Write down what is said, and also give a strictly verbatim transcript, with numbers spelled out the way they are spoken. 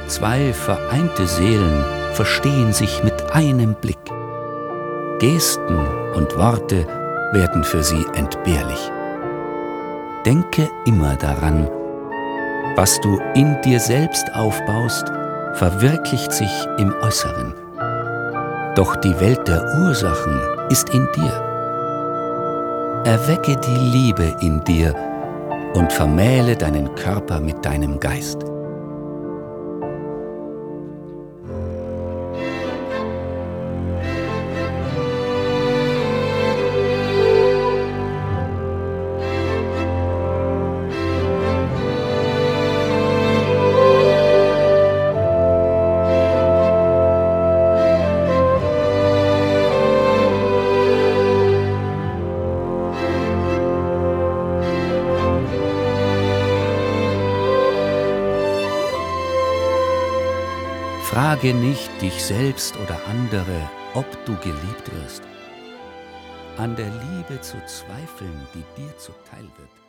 Zwei vereinte Seelen verstehen sich mit einem Blick. Gesten und Worte werden für sie entbehrlich. Denke immer daran, was du in dir selbst aufbaust, verwirklicht sich im Äußeren. Doch die Welt der Ursachen ist in dir. Erwecke die Liebe in dir und vermähle deinen Körper mit deinem Geist. Frage nicht dich selbst oder andere, ob du geliebt wirst. An der Liebe zu zweifeln, die dir zuteil wird,